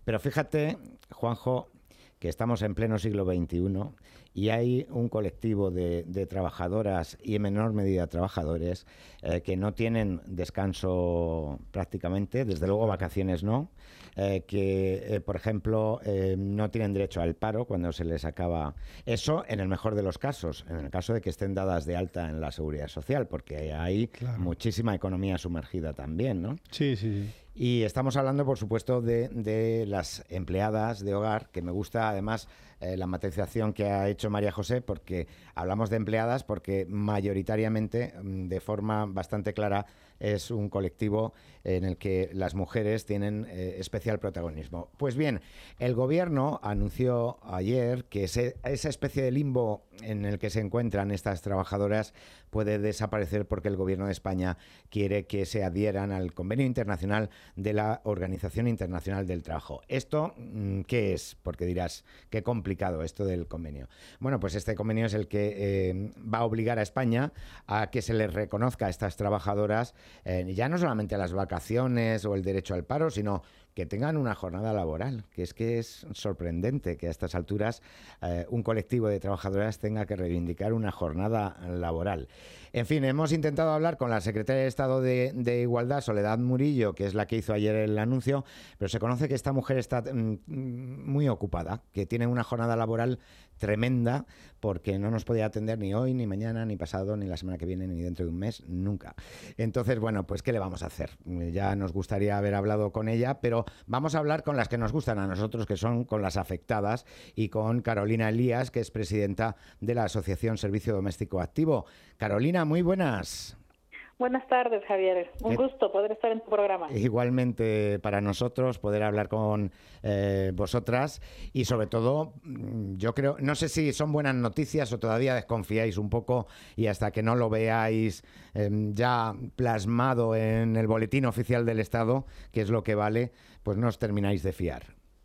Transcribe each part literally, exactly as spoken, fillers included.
Pero fíjate, Juanjo, que estamos en pleno siglo veintiuno y hay un colectivo de, de trabajadoras y en menor medida trabajadores eh, que no tienen descanso prácticamente, desde luego vacaciones no, eh, que eh, por ejemplo eh, no tienen derecho al paro cuando se les acaba eso, en el mejor de los casos, en el caso de que estén dadas de alta en la Seguridad Social, porque hay claro. muchísima economía sumergida también, ¿no? Sí, sí, sí. Y estamos hablando, por supuesto, de, de las empleadas de hogar, que me gusta además eh, la matización que ha hecho María José, porque hablamos de empleadas porque mayoritariamente, de forma bastante clara, es un colectivo en el que las mujeres tienen eh, especial protagonismo. Pues bien, el Gobierno anunció ayer que ese, esa especie de limbo en el que se encuentran estas trabajadoras puede desaparecer porque el Gobierno de España quiere que se adhieran al Convenio Internacional de la Organización Internacional del Trabajo. ¿Esto qué es? Porque dirás, qué complicado esto del convenio. Bueno, pues este convenio es el que eh, va a obligar a España a que se les reconozca a estas trabajadoras eh, ya no solamente las vacaciones o el derecho al paro, sino que tengan una jornada laboral, que es que es sorprendente que a estas alturas eh, un colectivo de trabajadoras tenga que reivindicar una jornada laboral. En fin, hemos intentado hablar con la secretaria de Estado de, de Igualdad, Soledad Murillo, que es la que hizo ayer el anuncio, pero se conoce que esta mujer está mm, muy ocupada, que tiene una jornada laboral tremenda, porque no nos podía atender ni hoy, ni mañana, ni pasado, ni la semana que viene, ni dentro de un mes, nunca. Entonces, bueno, pues ¿qué le vamos a hacer? Ya nos gustaría haber hablado con ella, pero vamos a hablar con las que nos gustan a nosotros, que son con las afectadas, y con Carolina Elías, que es presidenta de la Asociación Servicio Doméstico Activo. Carolina, muy buenas. Buenas tardes, Javier. Un gusto poder estar en tu programa. Igualmente para nosotros poder hablar con eh, vosotras y sobre todo, yo creo, no sé si son buenas noticias o todavía desconfiáis un poco y hasta que no lo veáis eh, ya plasmado en el boletín oficial del Estado, que es lo que vale, pues no os termináis de fiar.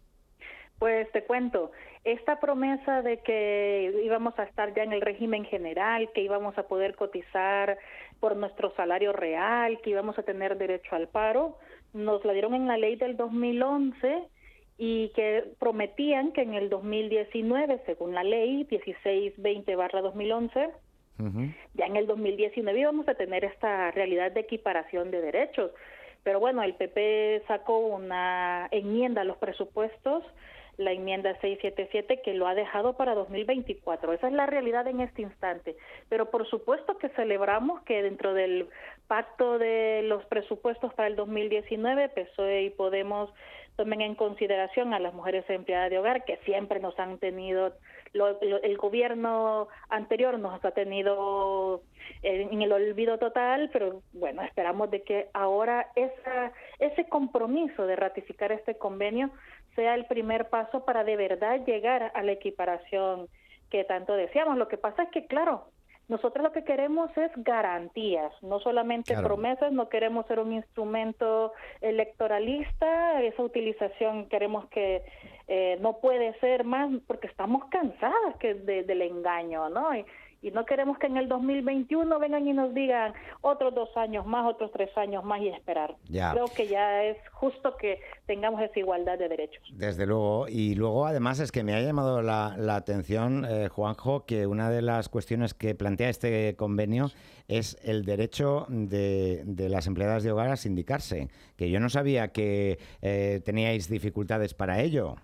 Pues te cuento, esta promesa de que íbamos a estar ya en el régimen general, que íbamos a poder cotizar por nuestro salario real, que íbamos a tener derecho al paro, nos la dieron en la ley del dos mil once y que prometían que en el dos mil diecinueve, según la ley dieciséis veinte barra dos mil once, uh-huh. ya en el dos mil diecinueve íbamos a tener esta realidad de equiparación de derechos. Pero bueno, el P P sacó una enmienda a los presupuestos, la enmienda seiscientos setenta y siete, que lo ha dejado para dos mil veinticuatro. Esa es la realidad en este instante. Pero por supuesto que celebramos que dentro del pacto de los presupuestos para el dos mil diecinueve, P S O E y Podemos tomen en consideración a las mujeres empleadas de hogar, que siempre nos han tenido, lo, lo, el gobierno anterior nos ha tenido en, en el olvido total, pero bueno, esperamos de que ahora esa, ese compromiso de ratificar este convenio sea el primer paso para de verdad llegar a la equiparación que tanto deseamos. Lo que pasa es que, claro, nosotros lo que queremos es garantías, no solamente claro. promesas, no queremos ser un instrumento electoralista, esa utilización queremos que eh, no puede ser más, porque estamos cansadas que de, del engaño, ¿no? Y, y no queremos que en el dos mil veintiuno vengan y nos digan otros dos años más, otros tres años más y esperar. Ya. Creo que ya es justo que tengamos esa igualdad de derechos. Desde luego. Y luego, además, es que me ha llamado la, la atención, eh, Juanjo, que una de las cuestiones que plantea este convenio es el derecho de, de las empleadas de hogar a sindicarse, que yo no sabía que eh, teníais dificultades para ello.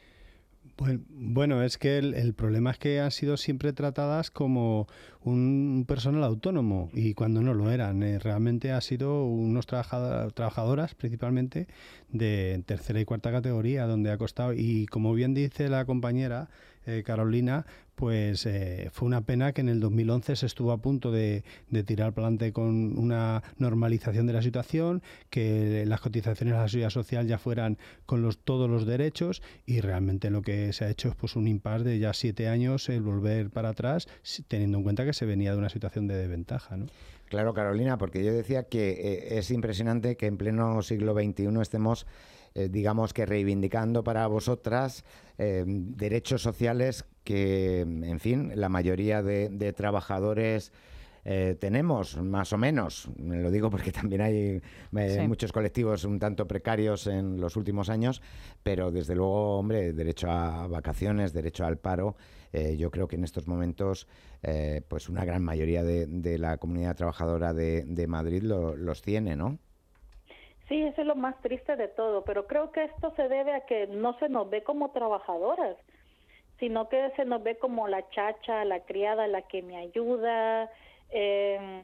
Bueno, es que el, el problema es que han sido siempre tratadas como un personal autónomo y cuando no lo eran. Eh, realmente ha sido unos trabajador, trabajadoras principalmente de tercera y cuarta categoría donde ha costado. Y como bien dice la compañera eh, Carolina, pues eh, fue una pena que en el dos mil once se estuvo a punto de, de tirar para adelante con una normalización de la situación, que las cotizaciones a la seguridad social ya fueran con los, todos los derechos y realmente lo que se ha hecho es pues un impasse de ya siete años el volver para atrás, teniendo en cuenta que se venía de una situación de desventaja, ¿no? Claro, Carolina, porque yo decía que eh, es impresionante que en pleno siglo veintiuno estemos Eh, digamos que reivindicando para vosotras eh, derechos sociales que, en fin, la mayoría de, de trabajadores eh, tenemos, más o menos. Lo digo porque también hay eh, sí. muchos colectivos un tanto precarios en los últimos años, pero desde luego, hombre, derecho a vacaciones, derecho al paro, eh, yo creo que en estos momentos eh, pues una gran mayoría de, de la comunidad trabajadora de, de Madrid lo, los tiene, ¿no? Sí, eso es lo más triste de todo, pero creo que esto se debe a que no se nos ve como trabajadoras, sino que se nos ve como la chacha, la criada, la que me ayuda, eh,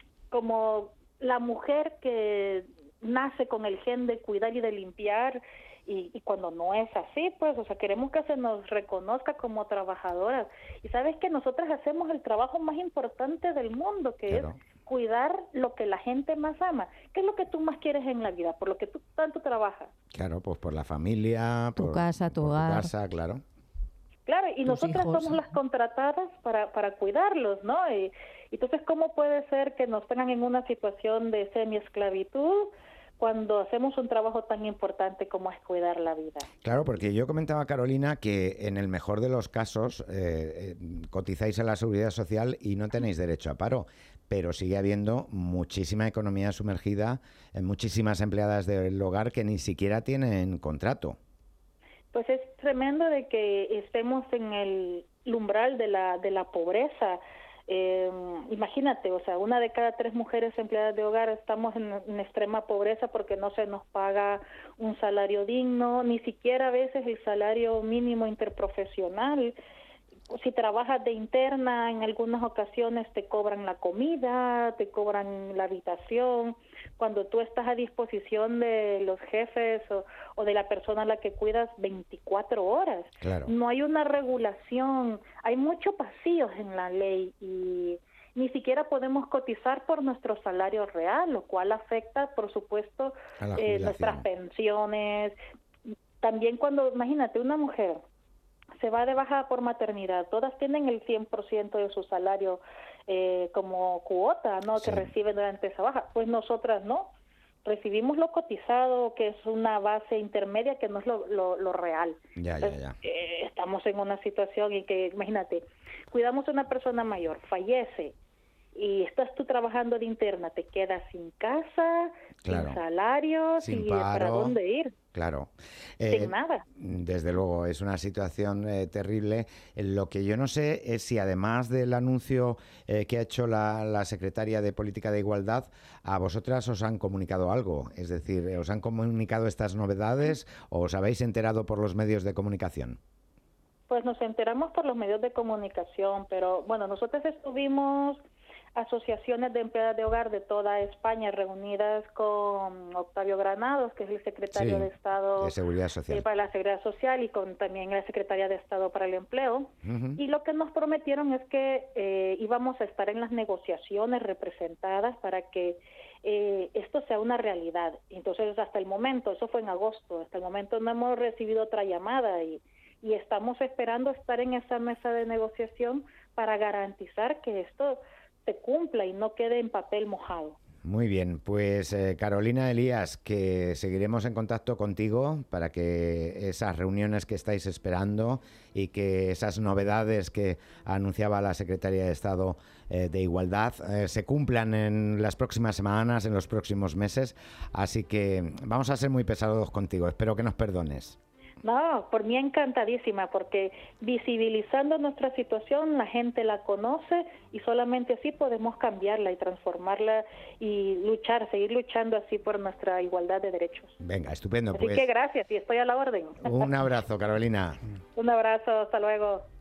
como la mujer que nace con el gen de cuidar y de limpiar, y, y cuando no es así, pues, o sea, queremos que se nos reconozca como trabajadoras. Y sabes que nosotras hacemos el trabajo más importante del mundo, que claro. es cuidar lo que la gente más ama. ¿Qué es lo que tú más quieres en la vida? Por lo que tú tanto trabajas. Claro, pues por la familia, tu por, casa, tu por hogar. tu casa, claro. Claro, y Tus nosotras hijos. somos las contratadas para, para cuidarlos, ¿no? Y, entonces, ¿cómo puede ser que nos tengan en una situación de semi-esclavitud cuando hacemos un trabajo tan importante como es cuidar la vida? Claro, porque yo comentaba, Carolina, que en el mejor de los casos eh, eh, cotizáis a la Seguridad Social y no tenéis derecho a paro, pero sigue habiendo muchísima economía sumergida, en muchísimas empleadas del hogar que ni siquiera tienen contrato. Pues es tremendo de que estemos en el umbral de la de la pobreza. Eh, imagínate, o sea, una de cada tres mujeres empleadas de hogar estamos en, en extrema pobreza porque no se nos paga un salario digno, ni siquiera a veces el salario mínimo interprofesional. Si trabajas de interna, en algunas ocasiones te cobran la comida, te cobran la habitación. Cuando tú estás a disposición de los jefes o, o de la persona a la que cuidas veinticuatro horas. Claro. No hay una regulación, hay muchos vacíos en la ley y ni siquiera podemos cotizar por nuestro salario real, lo cual afecta, por supuesto, eh, nuestras pensiones. También cuando, imagínate, una mujer se va de baja por maternidad, todas tienen el cien por ciento de su salario eh, como cuota, ¿no? Sí. Que reciben durante esa baja. Pues nosotras no, recibimos lo cotizado, que es una base intermedia, que no es lo, lo, lo real. Ya, Entonces, ya, ya. Eh, estamos en una situación en que, imagínate, cuidamos a una persona mayor, fallece, y estás tú trabajando de interna, te quedas sin casa, claro. sin salario, sin y paro. ¿para dónde ir? Claro. Sin eh, nada. Desde luego, es una situación eh, terrible. Lo que yo no sé es si además del anuncio eh, que ha hecho la, la secretaria de Política de Igualdad, a vosotras os han comunicado algo. Es decir, ¿os han comunicado estas novedades o os habéis enterado por los medios de comunicación? Pues nos enteramos por los medios de comunicación, pero bueno, nosotros estuvimos asociaciones de empleadas de hogar de toda España reunidas con Octavio Granados, que es el secretario sí, de Estado de Seguridad Social. Eh, para la Seguridad Social, y con también la Secretaría de Estado para el Empleo. Uh-huh. Y lo que nos prometieron es que eh, íbamos a estar en las negociaciones representadas para que eh, esto sea una realidad. Entonces, hasta el momento, eso fue en agosto, hasta el momento no hemos recibido otra llamada y, y estamos esperando estar en esa mesa de negociación para garantizar que esto se cumpla y no quede en papel mojado. Muy bien, pues eh, Carolina Elías, que seguiremos en contacto contigo para que esas reuniones que estáis esperando y que esas novedades que anunciaba la Secretaría de Estado eh, de Igualdad eh, se cumplan en las próximas semanas, en los próximos meses. Así que vamos a ser muy pesados contigo, espero que nos perdones. No, por mí encantadísima, porque visibilizando nuestra situación la gente la conoce y solamente así podemos cambiarla y transformarla y luchar, seguir luchando así por nuestra igualdad de derechos. Venga, estupendo. Así pues, que gracias y estoy a la orden. Un abrazo, Carolina. Un abrazo, hasta luego.